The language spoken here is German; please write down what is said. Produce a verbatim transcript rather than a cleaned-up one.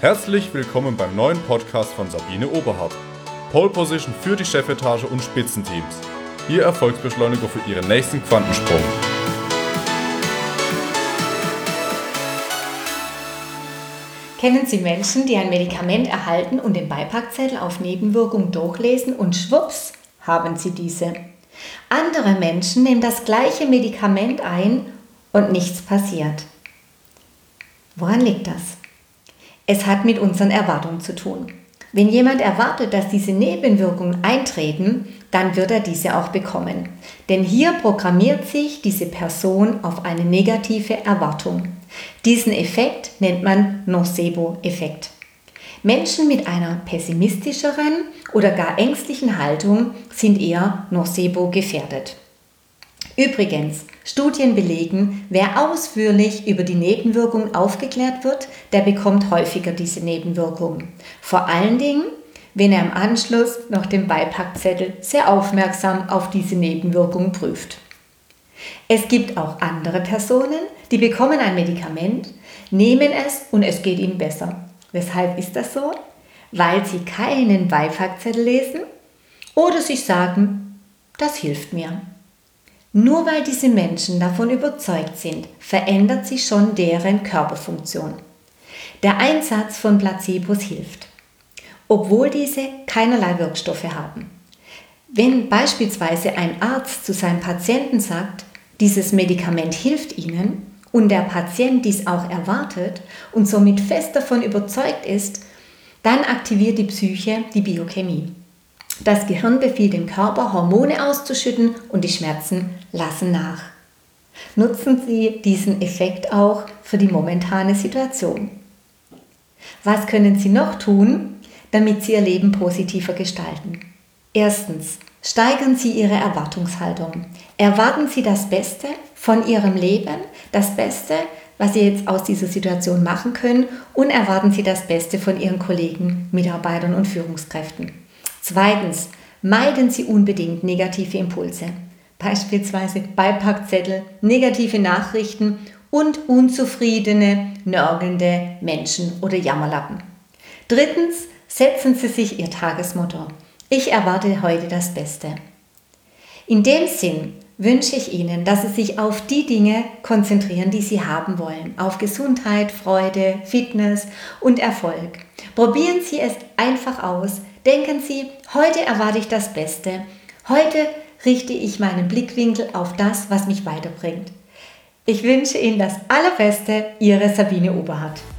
Herzlich willkommen beim neuen Podcast von Sabine Oberhardt. Pole Position für die Chefetage und Spitzenteams. Ihr Erfolgsbeschleuniger für Ihren nächsten Quantensprung. Kennen Sie Menschen, die ein Medikament erhalten und den Beipackzettel auf Nebenwirkungen durchlesen und schwupps haben sie diese? Andere Menschen nehmen das gleiche Medikament ein und nichts passiert. Woran liegt das? Es hat mit unseren Erwartungen zu tun. Wenn jemand erwartet, dass diese Nebenwirkungen eintreten, dann wird er diese auch bekommen. Denn hier programmiert sich diese Person auf eine negative Erwartung. Diesen Effekt nennt man Nocebo-Effekt. Menschen mit einer pessimistischeren oder gar ängstlichen Haltung sind eher Nocebo gefährdet. Übrigens, Studien belegen, wer ausführlich über die Nebenwirkungen aufgeklärt wird, der bekommt häufiger diese Nebenwirkungen. Vor allen Dingen, wenn er im Anschluss noch den Beipackzettel sehr aufmerksam auf diese Nebenwirkungen prüft. Es gibt auch andere Personen, die bekommen ein Medikament, nehmen es und es geht ihnen besser. Weshalb ist das so? Weil sie keinen Beipackzettel lesen oder sich sagen, das hilft mir. Nur weil diese Menschen davon überzeugt sind, verändert sich schon deren Körperfunktion. Der Einsatz von Placebos hilft, obwohl diese keinerlei Wirkstoffe haben. Wenn beispielsweise ein Arzt zu seinem Patienten sagt, dieses Medikament hilft Ihnen und der Patient dies auch erwartet und somit fest davon überzeugt ist, dann aktiviert die Psyche die Biochemie. Das Gehirn befiehlt dem Körper, Hormone auszuschütten und die Schmerzen lassen nach. Nutzen Sie diesen Effekt auch für die momentane Situation. Was können Sie noch tun, damit Sie Ihr Leben positiver gestalten? Erstens, steigern Sie Ihre Erwartungshaltung. Erwarten Sie das Beste von Ihrem Leben, das Beste, was Sie jetzt aus dieser Situation machen können, und erwarten Sie das Beste von Ihren Kollegen, Mitarbeitern und Führungskräften. Zweitens, meiden Sie unbedingt negative Impulse, beispielsweise Beipackzettel, negative Nachrichten und unzufriedene, nörgelnde Menschen oder Jammerlappen. Drittens, setzen Sie sich Ihr Tagesmotto. Ich erwarte heute das Beste. In dem Sinn wünsche ich Ihnen, dass Sie sich auf die Dinge konzentrieren, die Sie haben wollen. Auf Gesundheit, Freude, Fitness und Erfolg. Probieren Sie es einfach aus. Denken Sie, heute erwarte ich das Beste. Heute richte ich meinen Blickwinkel auf das, was mich weiterbringt. Ich wünsche Ihnen das Allerbeste, Ihre Sabine Oberhardt.